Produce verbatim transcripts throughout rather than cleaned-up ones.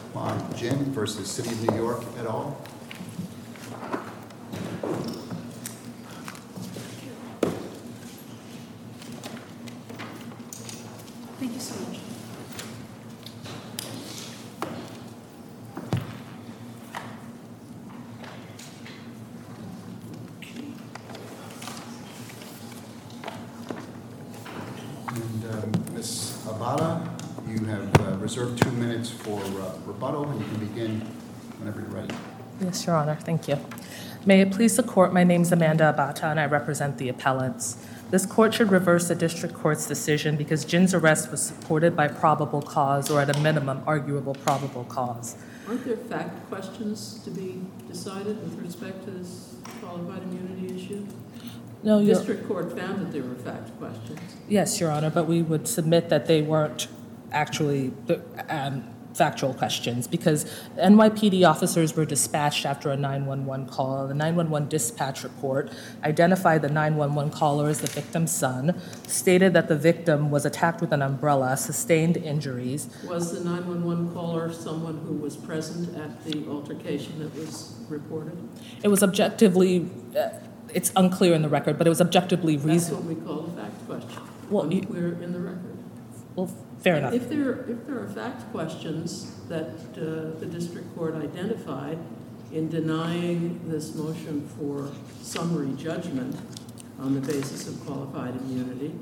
on Jin versus City of New York et al. Thank you so much. And um, Miz Abata, you have uh, reserved two minutes for uh, rebuttal, and you can begin whenever you're ready. Yes, Your Honor. Thank you. May it please the court, my name is Amanda Abata, and I represent the appellants. This court should reverse the district court's decision because Jin's arrest was supported by probable cause, or at a minimum, arguable probable cause. Aren't there fact questions to be decided with respect to this qualified immunity issue? No, The Your, district court found that there were fact questions. yes, Your Honor, but we would submit that they weren't actually um, factual questions because N Y P D officers were dispatched after a nine one one call. The nine one one dispatch report identified the nine one one caller as the victim's son, stated that the victim was attacked with an umbrella, sustained injuries. Was the nine one one caller someone who was present at the altercation that was reported? It was objectively, uh, it's unclear in the record, but it was objectively That's reasonable. what we call a fact question. Well, you- Unclear in the record. Well, fair enough. If there, if there are fact questions that uh, the district court identified in denying this motion for summary judgment on the basis of qualified immunity,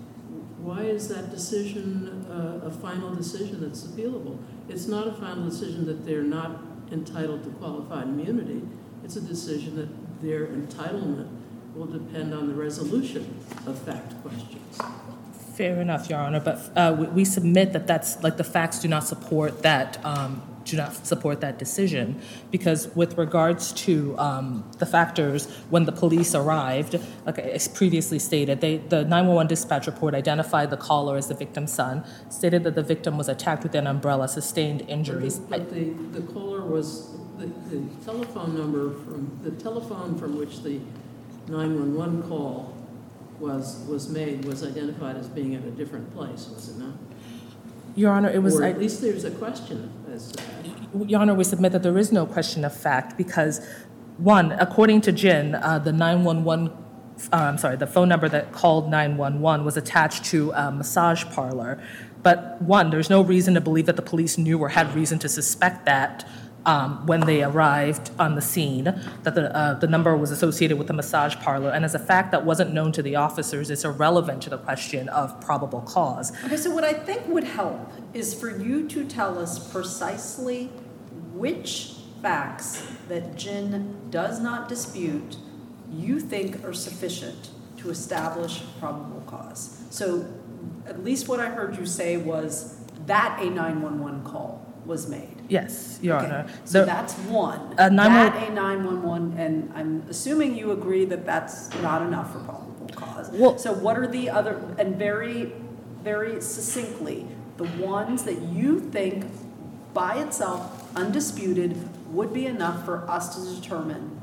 why is that decision uh, a final decision that's appealable? It's not a final decision that they're not entitled to qualified immunity. It's a decision that their entitlement will depend on the resolution of fact questions. Fair enough, Your Honor, but uh, we, we submit that that's, like, the facts do not support that, um, do not support that decision, because with regards to um, the factors, when the police arrived, like as previously stated, they, the nine one one dispatch report identified the caller as the victim's son, stated that the victim was attacked with an umbrella, sustained injuries. But the, but the, the caller was, the, the telephone number from, the telephone from which the nine one one call was was made was identified as being at a different place, was it not? Your Honor, it was... Or I, at least there's a question as to that. Your Honor, we submit that there is no question of fact because, one, according to Jin, uh, the nine one one, uh, I'm sorry, the phone number that called nine one one was attached to a massage parlor. But one, there's no reason to believe that the police knew or had reason to suspect that um, when they arrived on the scene, that the, uh, the number was associated with the massage parlor. And as a fact that wasn't known to the officers, it's irrelevant to the question of probable cause. Okay, so what I think would help is for you to tell us precisely which facts that Jin does not dispute you think are sufficient to establish probable cause. So at least what I heard you say was that a nine one one call was made. Yes, Your Okay, Honor. So The- that's one. Uh, nine one- That a nine one one, and I'm assuming you agree that that's not enough for probable cause. Well- So what are the other, and very, very succinctly, the ones that you think by itself, undisputed, would be enough for us to determine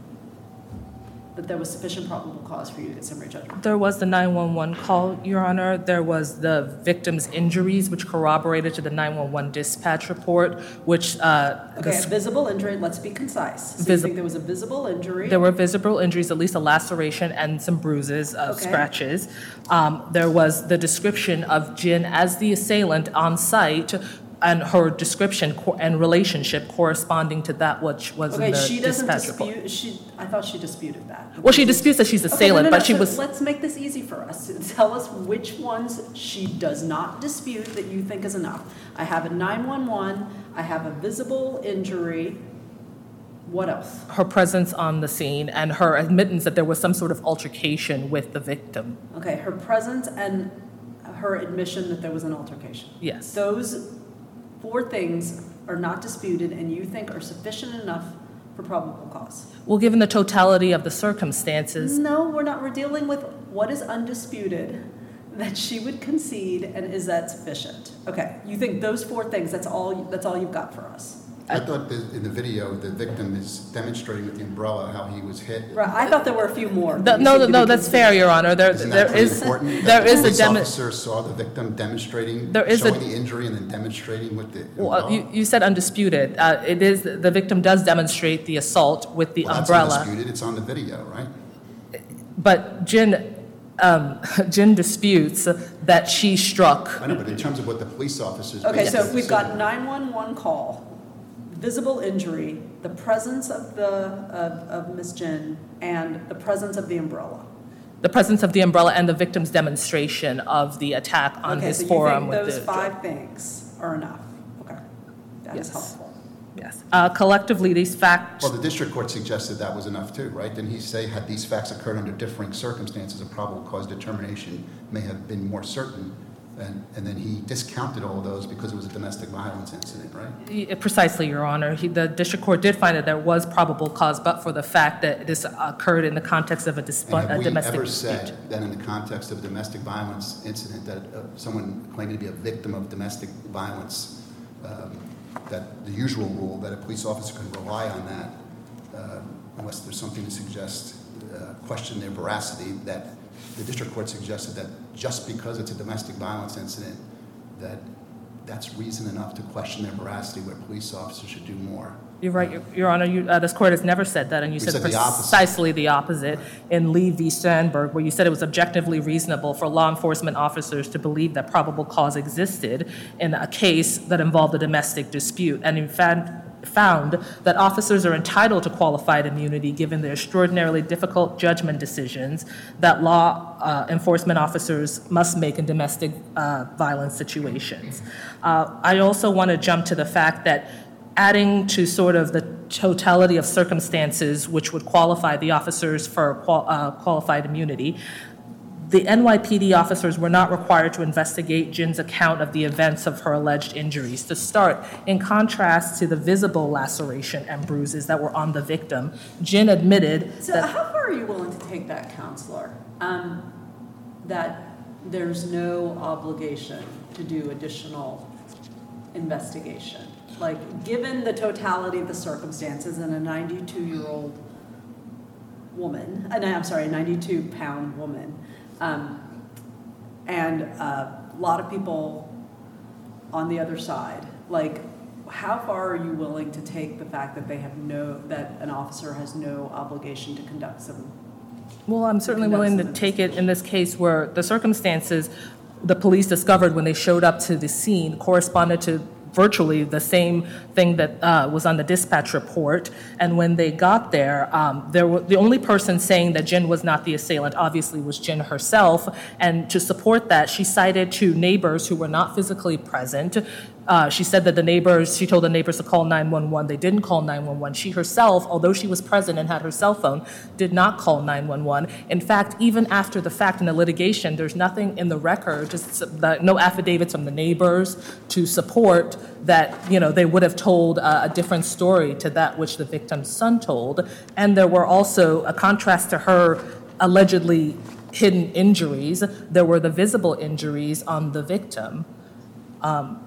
that there was sufficient probable cause for you to get summary judgment? There was the nine one one call, Your Honor. There was the victim's injuries, which corroborated to the nine one one dispatch report, which... Uh, Okay, the- a visible injury, let's be concise. So you Visi- think there was a visible injury? There were visible injuries, at least a laceration and some bruises, uh, Okay. scratches. Um, there was the description of Jin as the assailant on site, and her description co- and relationship corresponding to that which was Okay, in the she doesn't dispatch report. dispute, she, I thought she disputed that. Well, she disputes that she's the Okay, no, assailant, no, no, but she so was... let's make this easy for us. Tell us which ones she does not dispute that you think is enough. I have a nine one one, I have a visible injury. What else? Her presence on the scene and her admittance that there was some sort of altercation with the victim. Okay, her presence and her admission that there was an altercation. Yes. Those four things are not disputed and you think are sufficient enough for probable cause. Well, given the totality of the circumstances, No, we're not. We're dealing with what is undisputed that she would concede, and is that sufficient? Okay, you think those four things, that's all, that's all you've got for us? I thought that in the video, the victim is demonstrating with the umbrella how he was hit. Right, I thought there were a few more. The- You no, seem to no, be that's fair, Your Honor. There, Isn't there that pretty is, important? there That is the a police demo. officer saw the victim demonstrating, There is a- showing the injury and then demonstrating with the Well, umbrella? you, you said undisputed. Uh, it is, the victim does demonstrate the assault with the Well, that's umbrella. undisputed, it's on the video, right? But Jin, um, Jin disputes that she struck. I know, but in terms of what the police officers. Okay, made so the we've got decision. nine one one call, visible injury, the presence of the, of, of Miss Jin, and the presence of the umbrella. The presence of the umbrella and the victim's demonstration of the attack on Okay, his so you forearm think with those the. five things are enough? Okay, that is Yes. helpful. Yes. Uh, collectively, these facts. Well, the district court suggested that was enough too, right? Didn't he say, had these facts occurred under differing circumstances, a probable cause determination may have been more certain? And, and then he discounted all those because it was a domestic violence incident, right? Precisely, Your Honor. He, the district court did find that there was probable cause, but for the fact that this occurred in the context of a, disp- And a have we domestic ever dispute. said that in the context of a domestic violence incident, that uh, someone claiming to be a victim of domestic violence, um, that the usual rule that a police officer can rely on that, uh, unless there's something to suggest, uh, question their veracity, that the district court suggested that just because it's a domestic violence incident, that that's reason enough to question their veracity, where police officers should do more. You're right, Your, Your Honor. You, uh, this court has never said that, and you We said, said the opposite. precisely the opposite in Lee v. Sandberg, where you said it was objectively reasonable for law enforcement officers to believe that probable cause existed in a case that involved a domestic dispute, and in fact found that officers are entitled to qualified immunity given the extraordinarily difficult judgment decisions that law uh, enforcement officers must make in domestic uh, violence situations. Uh, I also want to jump to the fact that adding to sort of the totality of circumstances which would qualify the officers for qual- uh, qualified immunity, the N Y P D officers were not required to investigate Jin's account of the events of her alleged injuries. To start, in contrast to the visible laceration and bruises that were on the victim, Jin admitted So that. how far are you willing to take that, counselor? Um, that there's no obligation to do additional investigation? Like, given the totality of the circumstances and a ninety-two-year-old woman, uh, no, I'm sorry, a ninety-two pound woman, um, and a lot of people on the other side, like, how far are you willing to take the fact that they have no, that an officer has no obligation to conduct some? Well, I'm certainly Conduct willing to some take it in this case where the circumstances the police discovered when they showed up to the scene corresponded to virtually the same thing that uh, was on the dispatch report. And when they got there, um, there were, the only person saying that Jin was not the assailant obviously was Jin herself. And to support that, she cited two neighbors who were not physically present. Uh, she said that the neighbors, she told the neighbors to call nine one one. They didn't call nine one one. She herself, although she was present and had her cell phone, did not call nine one one. In fact, even after the fact in the litigation, there's nothing in the record, just the, no affidavits from the neighbors to support that, you know, they would have told uh, a different story to that which the victim's son told. And there were also, a contrast to her allegedly hidden injuries, there were the visible injuries on the victim. Um,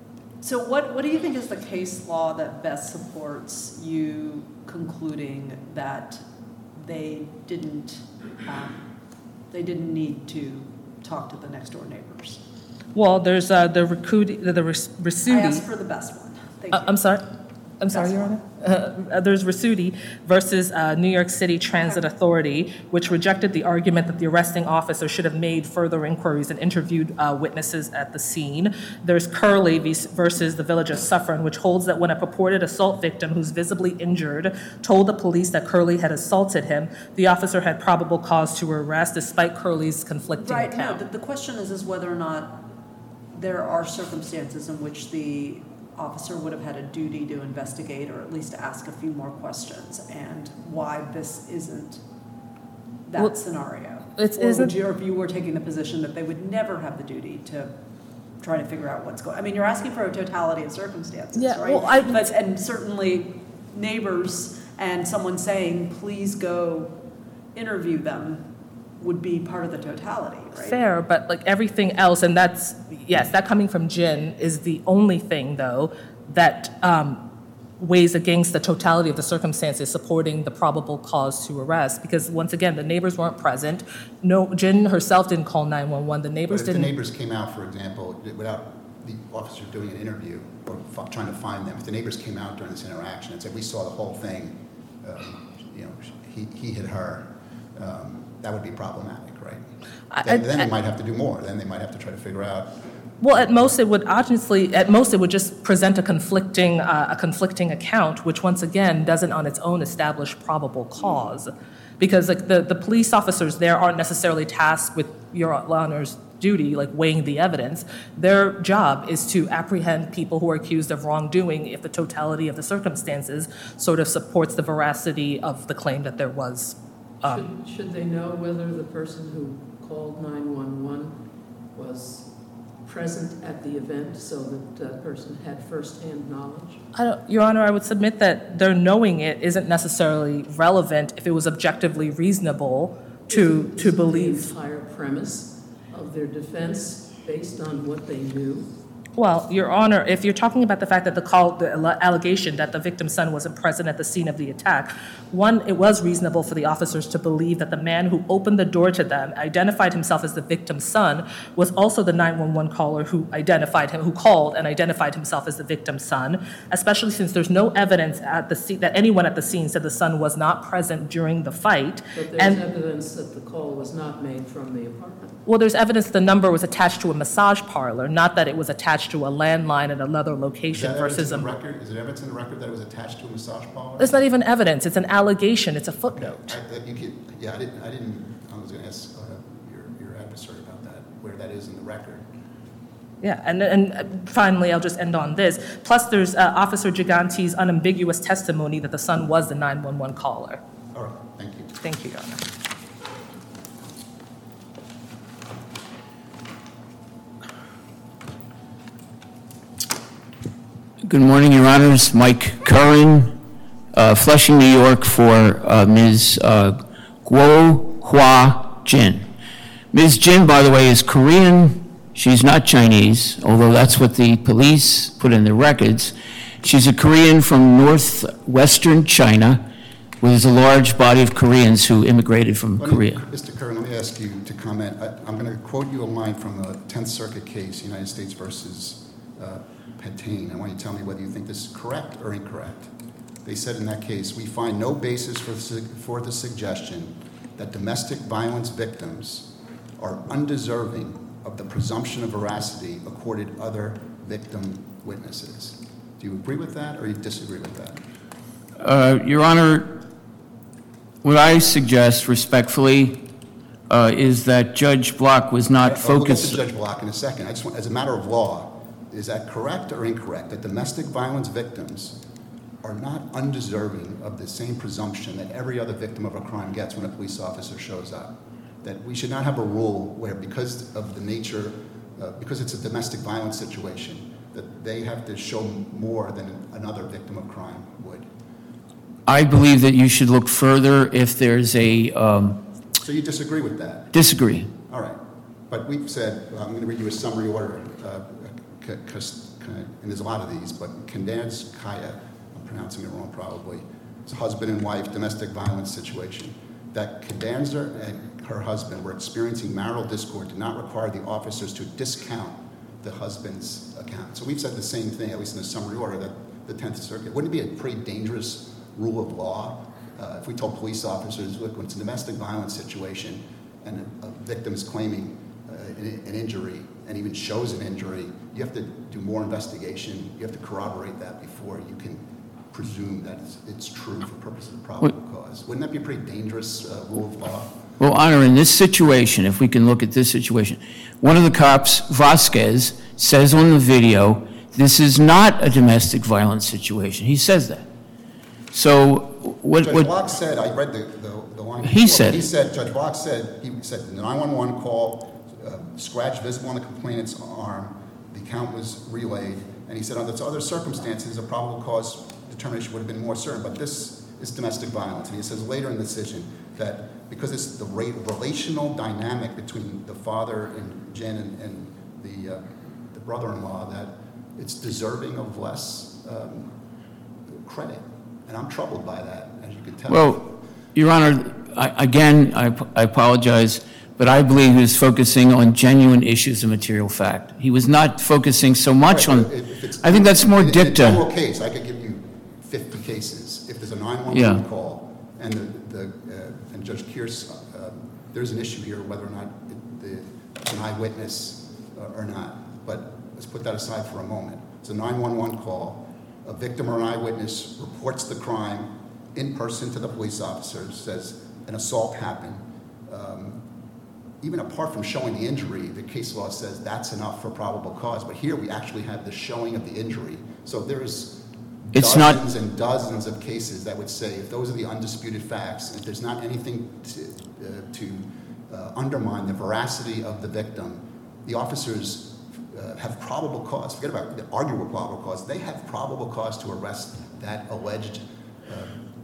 So what, what do you think is the case law that best supports you concluding that they didn't, um, they didn't need to talk to the next door neighbors? Well, there's uh, the Ricudi, the, the Rasuti. I asked for the best one. Thank Uh, you. I'm sorry. I'm sorry, That's Your fine. Honor. Uh, there's Rasuti versus uh, New York City Transit Authority, which rejected the argument that the arresting officer should have made further inquiries and interviewed uh, witnesses at the scene. There's Curley versus the Village of Suffern, which holds that when a purported assault victim who's visibly injured told the police that Curley had assaulted him, the officer had probable cause to arrest despite Curley's conflicting Right, no, account. the, the question is, is whether or not there are circumstances in which the officer would have had a duty to investigate or at least ask a few more questions, and why this isn't that Well, scenario. it's- Or would isn't- you, or if you were taking the position that they would never have the duty to try to figure out what's going, I mean, you're asking for a totality of circumstances, Yeah, right? well, I- But, and certainly neighbors and someone saying, please go interview them would be part of the totality, right? Fair, but like everything else, and that's, yes, that coming from Jin is the only thing, though, that um, weighs against the totality of the circumstances supporting the probable cause to arrest. Because once again, the neighbors weren't present. No, Jin herself didn't call nine one one. The neighbors But if didn't. the neighbors came out, for example, without the officer doing an interview or f- trying to find them, if the neighbors came out during this interaction and said, we saw the whole thing, um, you know, he, he hit her, um, that would be problematic, right? I- Then, I- then I- they might have to do more. Then they might have to try to figure out. Well, at most it would honestly, at most it would just present a conflicting, uh, a conflicting account, which once again doesn't on its own establish probable cause, because like the, the police officers there aren't necessarily tasked with Your Honor's duty, like weighing the evidence. Their job is to apprehend people who are accused of wrongdoing if the totality of the circumstances sort of supports the veracity of the claim that there was. Um, Should, should they know whether the person who called nine one one was present at the event so that that person had firsthand knowledge? I don't, Your Honor, I would submit that their knowing it isn't necessarily relevant if it was objectively reasonable to Isn't- to isn't believe. the entire premise of their defense based on what they knew? Well, Your Honor, if you're talking about the fact that the call, the alle- allegation that the victim's son wasn't present at the scene of the attack, one, it was reasonable for the officers to believe that the man who opened the door to them, identified himself as the victim's son, was also the nine one one caller who identified him, who called and identified himself as the victim's son, especially since there's no evidence at the scene, that anyone at the scene said the son was not present during the fight. But there's And evidence that the call was not made from the apartment. well, there's evidence the number was attached to a massage parlor, not that it was attached to a landline at another Is location that evidence versus in a. the record? Is it evidence in the record that it was attached to a massage parlor? It's not even evidence. It's an allegation. It's a Okay. footnote. I, that you could, yeah, I didn't, I didn't, I was going to ask uh, your, your adversary about that, where that is in the record. Yeah, and, and finally, I'll just end on this. Plus, there's uh, Officer Giganti's unambiguous testimony that the son was the nine one one caller. All right, thank you. Thank you, Your Honor. Good morning, Your Honors. Mike Curran, uh, Flushing, New York, for uh, Miz Uh, Guo Hua Jin. Miz Jin, by the way, is Korean. She's not Chinese, although that's what the police put in the records. She's a Korean from northwestern China, where there's a large body of Koreans who immigrated from Let me- Korea. Mister Curran, let me ask you to comment. I, I'm going to quote you a line from a Tenth Circuit case, United States versus uh, Petain. I want you to tell me whether you think this is correct or incorrect. They said in that case, we find no basis for, the- for the suggestion that domestic violence victims are undeserving of the presumption of veracity accorded other victim witnesses. Do you agree with that or you disagree with that? Uh, Your Honor, what I suggest respectfully uh, is that Judge Block was not I'll get to focused. Judge Block in a second. I just want, as a matter of law, is that correct or incorrect that domestic violence victims are not undeserving of the same presumption that every other victim of a crime gets when a police officer shows up? That we should not have a rule where, because of the nature, uh, because it's a domestic violence situation, that they have to show more than another victim of crime would. I believe that you should look further if there's a um, So you disagree with that? disagree. All right. But we've said, well, I'm going to read you a summary order, uh, c- c- and there's a lot of these, but Kandaz Kaya, I'm pronouncing it wrong probably, it's a husband and wife domestic violence situation. That Kandanzer and her husband were experiencing marital discord did not require the officers to discount the husband's account. So we've said the same thing, at least in the summary order, that the Tenth Circuit, wouldn't it be a pretty dangerous rule of law uh, if we told police officers, look, when it's a domestic violence situation and a, a victim is claiming uh, an, an injury and even shows an injury, you have to do more investigation, you have to corroborate that before you can presume that it's, it's true for purposes of probable cause. Wouldn't that be a pretty dangerous uh, rule of law? Well, Honor, in this situation, if we can look at this situation, one of the cops, Vasquez, says on the video, this is not a domestic violence situation. He says that. So what... Judge what Block said, I read the, the, the line. He before, said but He it. said, Judge Block said, he said the nine one one call, uh, scratch visible on the complainant's arm, the count was relayed, and he said under other circumstances, a probable cause determination would have been more certain, but this is domestic violence. And he says later in the decision that because it's the ra- relational dynamic between the father and Jen and, and the, uh, the brother-in-law, that it's deserving of less um, credit. And I'm troubled by that, as you can tell. Well, Your Honor, I, again, I, I apologize, but I believe he was focusing on genuine issues of material fact. He was not focusing so much Right, on, but if it's- I think that's more in- In a dicta. general case, I could give you fifty cases. If there's a nine one one Yeah. call, and the, the uh, and Judge Kearse, uh, there's an issue here whether or not it, the, it's an eyewitness uh, or not. But let's put that aside for a moment. It's a nine one one call. A victim or an eyewitness reports the crime in person to the police officer, says an assault happened. Um, even apart from showing the injury, the case law says that's enough for probable cause. But here we actually have the showing of the injury. So there's It's not- dozens and dozens of cases that would say if those are the undisputed facts, if there's not anything to, uh, to uh, undermine the veracity of the victim, the officers uh, have probable cause. Forget about the arguable probable cause. They have probable cause to arrest that alleged uh,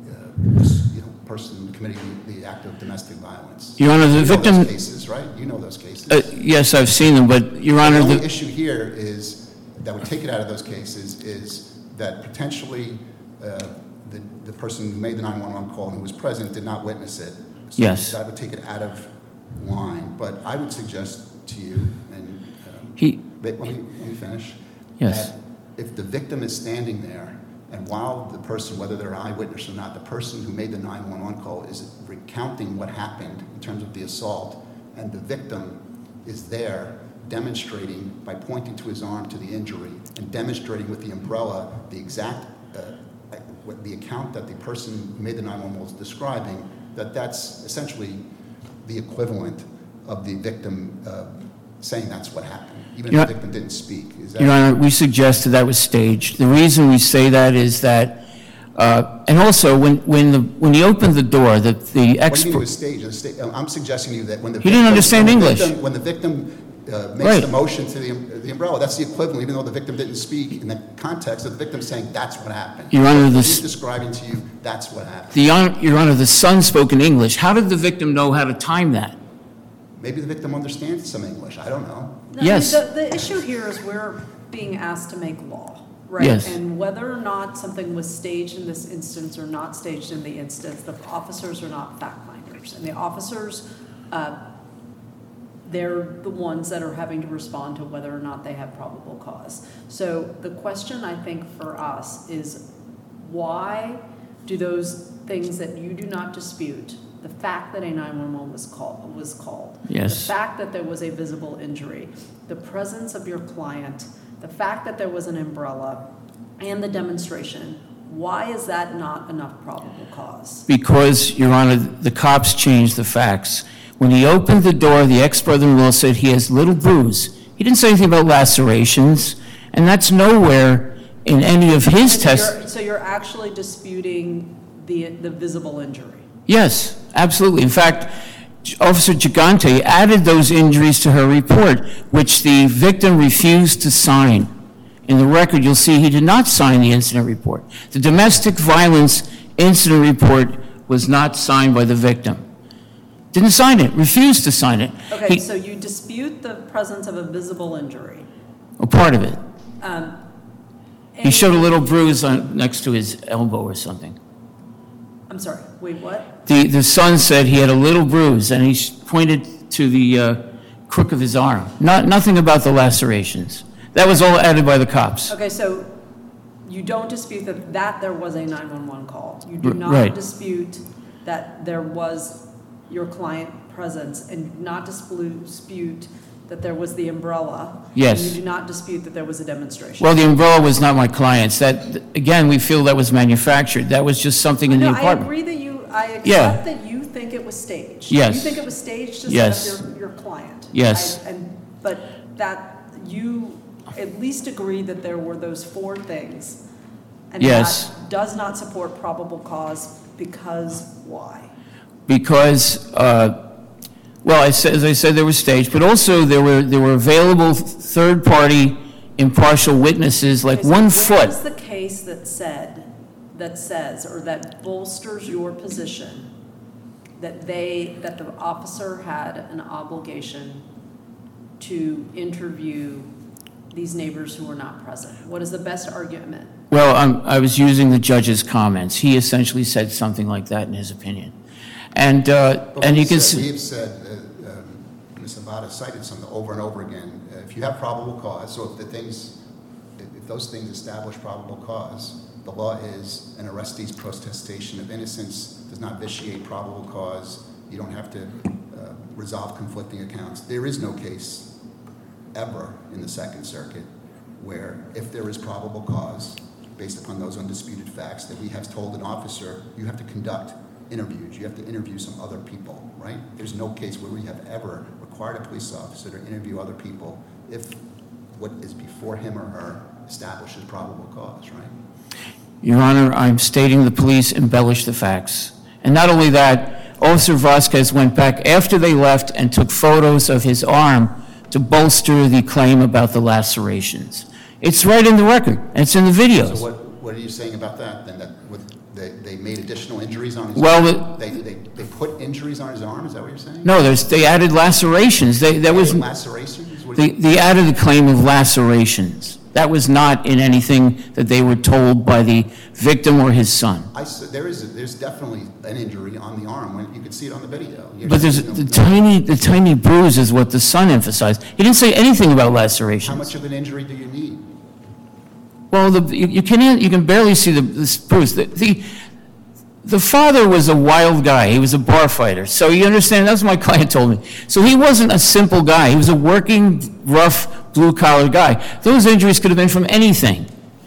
uh, you know, person committing the act of domestic violence. Your Honor, the You know victim- those cases, right? You know those cases. Uh, Yes, I've seen them, but Your Honor, The only the, issue here is, that would take it out of those cases, is that potentially uh, the, the person who made the nine one one call and who was present did not witness it. So Yes. that would take it out of line. But I would suggest to you, and um, he, but let me, let me finish. Yes. That if the victim is standing there, and while the person, whether they're an eyewitness or not, the person who made the nine one one call is recounting what happened in terms of the assault, and the victim is there demonstrating by pointing to his arm to the injury and demonstrating with the umbrella the exact, uh, what the account that the person who made the nine one one was describing, that that's essentially the equivalent of the victim uh, saying that's what happened, even Your- if the victim didn't speak. Is that Your Honor, we suggested that was staged. The reason we say that is that, uh, and also when, when the, when he opened the door, the, the What do you mean it expert, was staged? It was sta- I'm suggesting to you that when the He didn't victim- understand when the English. victim- When the victim uh, makes Right. the motion to the, the umbrella, that's the equivalent, even though the victim didn't speak, in the context of the victim saying that's what happened. Your Honor, What this- he's describing to you, that's what happened. the, Hon- Your Honor, the son spoke in English. How did the victim know how to time that? Maybe the victim understands some English. I don't know. I mean, Yes. The, the issue here is we're being asked to make law, right? Yes. And whether or not something was staged in this instance or not staged in the instance, the officers are not fact finders. And the officers, uh, they're the ones that are having to respond to whether or not they have probable cause. So the question, I think, for us is why do those things that you do not dispute, the fact that a nine one one was called, was called, Yes. the fact that there was a visible injury, the presence of your client, the fact that there was an umbrella, and the demonstration, why is that not enough probable cause? Because, Your Honor, the cops changed the facts. When he opened the door, the ex-brother-in-law said he has little bruise. He didn't say anything about lacerations, and that's nowhere in any of his So tests. you're- So you're actually disputing the, the visible injury? Yes, absolutely. In fact, Officer Gigante added those injuries to her report, which the victim refused to sign. In the record, you'll see he did not sign the incident report. The domestic violence incident report was not signed by the victim. Didn't sign it, refused to sign it. Okay, He- so you dispute the presence of a visible injury. a part of it. Um, He any- showed a little bruise on, next to his elbow or something. I'm sorry, wait, what? The, the son said he had a little bruise, and he sh- pointed to the uh, crook of his arm. Not, nothing about the lacerations. That was all added by the cops. Okay, so you don't dispute that, that there was a nine one one call? You do R- not right. dispute that there was your client presence, and not dispute dispute that there was the umbrella? Yes. And you do not dispute that there was a demonstration? Well, the umbrella was not my client's. That, again, we feel that was manufactured. That was just something in the No, I apartment. agree that you, I Yeah. accept that you think it was staged. Yes. You think it was staged to Yes. set up your, your client. Yes. I- And, but that, you at least agree that there were those four things. And Yes. that does not support probable cause, because why? Because, uh, well, I said, as I said, there was staged, but also there were, there were available third-party impartial witnesses, like Okay, so one Where foot. is the case that said, that says, or that bolsters your position, that they, that the officer had an obligation to interview these neighbors who were not present? What is the best argument Well, I'm, I was using the judge's comments. He essentially said something like that in his opinion. And, uh, But and we you can said- see... We have said, uh, um, Miz Abada cited something over and over again. Uh, If you have probable cause, so if the things, if if those things establish probable cause, the law is an arrestee's protestation of innocence does not vitiate probable cause. You don't have to uh, resolve conflicting accounts. There is no case ever in the Second Circuit where if there is probable cause, based upon those undisputed facts, that we have told an officer, you have to conduct interviews, you have to interview some other people, right? There's no case where we have ever required a police officer to interview other people if what is before him or her establishes probable cause, right? Your Honor, I'm stating the police embellished the facts. And not only that, Officer Vasquez went back after they left and took photos of his arm to bolster the claim about the lacerations. It's right in the record, and it's in the videos. So what, what are you saying about that, then, that with, they, they made additional injuries on his Well, arm? the- They, they, they put injuries on his arm, is that what you're saying? No, there's, they added lacerations. They, that was, Lacerations? What do they, you- they added the claim of lacerations. That was not in anything that they were told by the victim or his son. I, s- there is, there's definitely an injury on the arm, when you can see it on the video. You But there's know, the no- tiny, the tiny bruise is what the son emphasized. He didn't say anything about How lacerations. much of an injury do you need? Well, the, you, you can you can barely see the this bruise. The, the the father was a wild guy. He was a bar fighter. So you understand, that's what my client told me. So he wasn't a simple guy. He was a working, rough, blue-collar guy. Those injuries could have been from anything.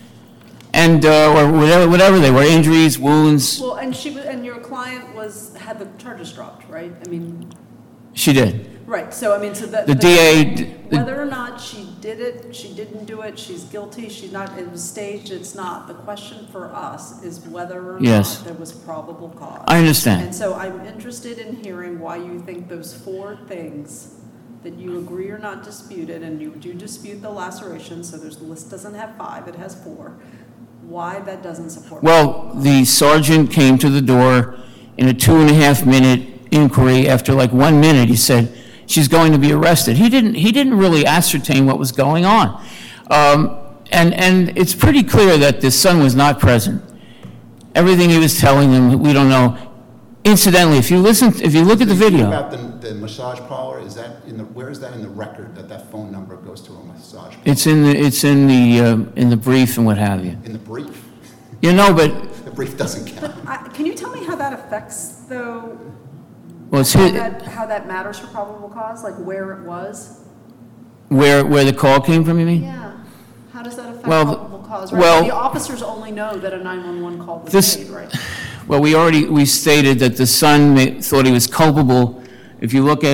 And, uh, or whatever, whatever they were, injuries, wounds. Well, and she, wa- and your client was, had the charges dropped, right? I mean, She did. right, so I mean, so that. The D A d- Whether or not she did it, she didn't do it, she's guilty, she's not, it was staged, it's not. The question for us is whether or Yes. not there was probable cause. I understand. And so I'm interested in hearing why you think those four things that you agree are not disputed, and you do dispute the laceration, so there's, the list doesn't have five, it has four, why that doesn't support. Well, the sergeant came to the door in a two and a half minute inquiry. After like one minute, he said, she's going to be arrested. He didn't, he didn't really ascertain what was going on. Um, and, and it's pretty clear that the son was not present. Everything he was telling them, we don't know. Incidentally, if you listen, if you look at the video. About the, the massage parlor, is that in the, where is that in the record, that that phone number goes to a massage? parlor? It's in the, it's in the, um, in the brief and what have you. In the brief? You know, but, The brief doesn't count. I- Can you tell me how that affects, though, well, it's how his, that, how that matters for probable cause, like where it was? where, where the call came from, you mean? Yeah, how does that affect Well, probable cause, right? well- The officers only know that a nine one one call was This- made, right? Well, we already, we stated that the son ma- thought he was culpable. If you look at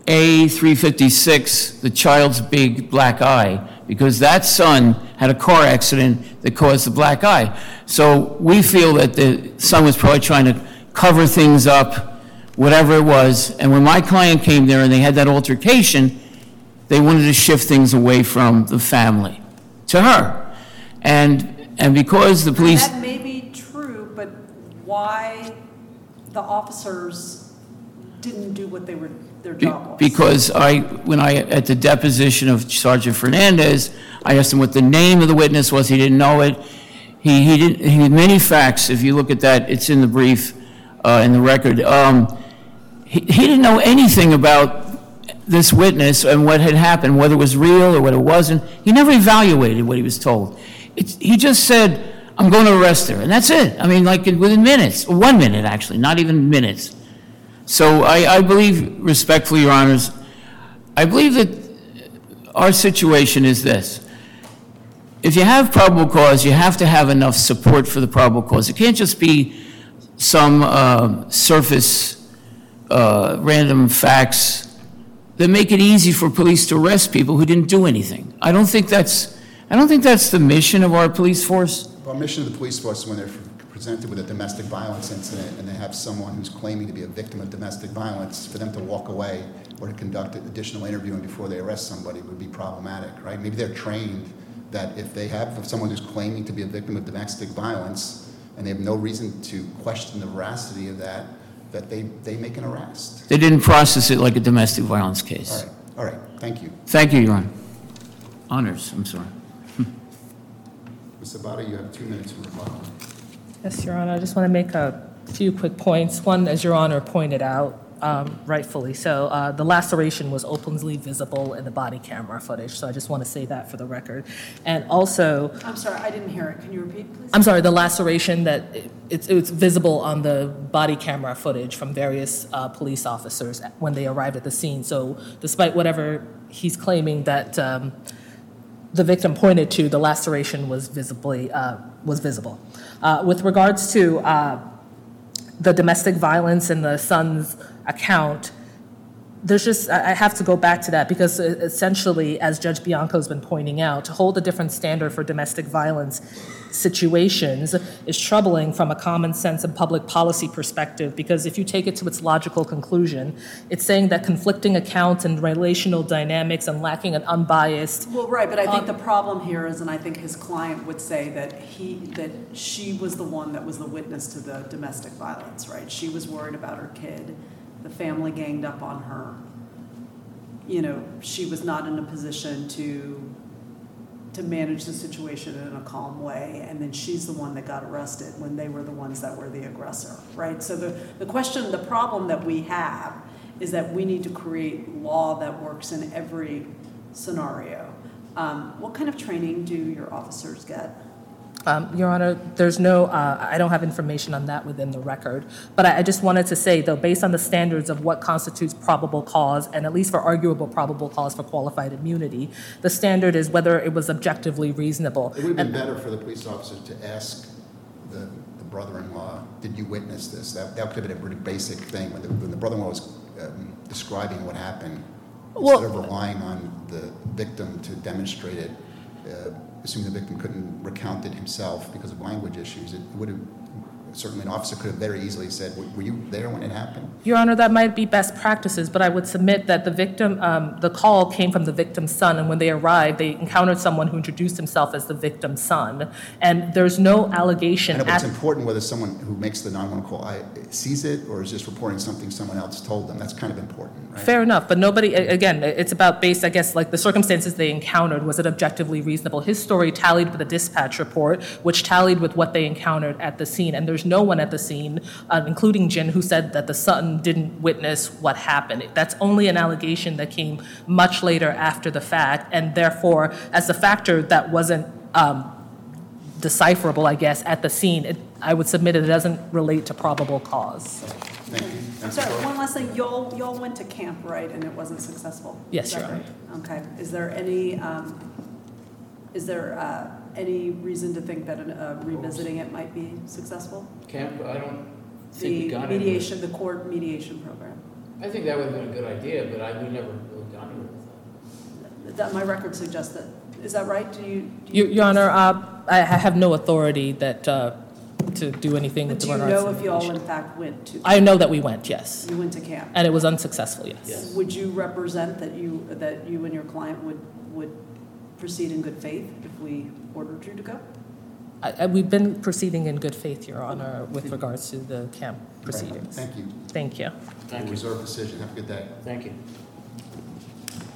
A three fifty-six, the child's big black eye, because that son had a car accident that caused the black eye. So we feel that the son was probably trying to cover things up, whatever it was. And when my client came there and they had that altercation, they wanted to shift things away from the family to her. And, and because the police... That may be true, but why the officers didn't do what they were, their Be- job was? Because I, when I, at the deposition of Sergeant Fernandez, I asked him what the name of the witness was, he didn't know it. He, he didn't, he had many facts, if you look at that, it's in the brief, uh, in the record. Um, he, he didn't know anything about this witness and what had happened, whether it was real or what it wasn't. He never evaluated what he was told. It's, he just said, I'm going to arrest her, and that's it. I mean, like in- within minutes, one minute actually, not even minutes. So I, I believe, respectfully, Your Honors, I believe that our situation is this. If you have probable cause, you have to have enough support for the probable cause. It can't just be some uh, surface uh, random facts that make it easy for police to arrest people who didn't do anything. I don't think that's, I don't think that's the mission of our police force. Our mission of the police force, when they're presented with a domestic violence incident and they have someone who's claiming to be a victim of domestic violence, for them to walk away or to conduct additional interviewing before they arrest somebody would be problematic, right? Maybe they're trained that if they have someone who's claiming to be a victim of domestic violence and they have no reason to question the veracity of that, that they, they make an arrest. They didn't process it like a domestic violence All case. right, all right, thank you. Thank you, Your Honor. Honors, I'm sorry. Miz Sabata, you have two minutes in rebuttal. Yes, Your Honor, I just want to make a few quick points. One, as Your Honor pointed out, um, rightfully so, uh, the laceration was openly visible in the body camera footage, so I just want to say that for the record. And also, I'm sorry, I didn't hear it. Can you repeat, please? I'm sorry, the laceration that it- it's, it's visible on the body camera footage from various uh, police officers when they arrived at the scene. So despite whatever he's claiming that um, the victim pointed to, the laceration was visibly uh, was visible. Uh, with regards to uh, the domestic violence in the son's account, there's just, I I have to go back to that because uh, essentially, as Judge Bianco's been pointing out, to hold a different standard for domestic violence situations is troubling from a common sense and public policy perspective, because if you take it to its logical conclusion, it's saying that conflicting accounts and relational dynamics and lacking an unbiased. Well, right, but I think the problem here is, and I think his client would say that he, that she was the one that was the witness to the domestic violence, right? She was worried about her kid. The family ganged up on her. You know, she was not in a position to to manage the situation in a calm way, and then she's the one that got arrested when they were the ones that were the aggressor, right? So the, the question, the problem that we have is that we need to create law that works in every scenario. Um, what kind of training do your officers get? Um, Your Honor, there's no, uh, I don't have information on that within the record. But I, I just wanted to say, though, based on the standards of what constitutes probable cause, and at least for arguable probable cause for qualified immunity, the standard is whether it was objectively reasonable. It would have been And- better for the police officer to ask the, the brother-in-law, did you witness this? That, that could have been a pretty basic thing. When the, when the brother-in-law was um, describing what happened, Well- instead of relying on the victim to demonstrate it, uh, assuming the victim couldn't recount it himself because of language issues, it would have, certainly an officer could have very easily said, "Were were you there when it happened?" Your Honor, that might be best practices, but I would submit that the victim, um, the call came from the victim's son, and when they arrived, they encountered someone who introduced himself as the victim's son, and there's no allegation. I know, but it's at- important whether someone who makes the nine one one call I, sees it or is just reporting something someone else told them. That's kind of important, right? Fair enough, but nobody, a- again, it's about based, I guess, like the circumstances they encountered, was it objectively reasonable? His story tallied with the dispatch report, which tallied with what they encountered at the scene, and there's no one at the scene, uh, including Jin, who said that the son didn't witness what happened. That's only an allegation that came much later after the fact, and therefore, as a factor that wasn't um, decipherable, I guess, at the scene, it, I would submit it doesn't relate to probable cause. Thank you. Thanks, Sorry, Laura. one last thing. Y'all, y'all went to camp, right, and it wasn't successful? Yes, Is that Your Honor. right? Okay. Is there any, um, is there uh, any reason to think that uh, revisiting it might be successful? Camp, I don't think we The got anywhere. mediation, the court mediation program. I think that would have been a good idea, but I, we never really got anywhere with that. That, my record suggests that. Is that right? Do you? Do Your, you Your Honor, uh, I I have no authority that, uh, to do anything But with do you regards to know if you all in mediation. fact went to? I know that we went, yes, You went to camp. and it was unsuccessful, yes. Yes. Would you represent that you, that you and your client would, would proceed in good faith if we ordered you to go? I, I, we've been proceeding in good faith, Your Honor, with regards to the camp proceedings. Thank you. Thank you. Thank you. Reserved decision. Have a good day. Thank you.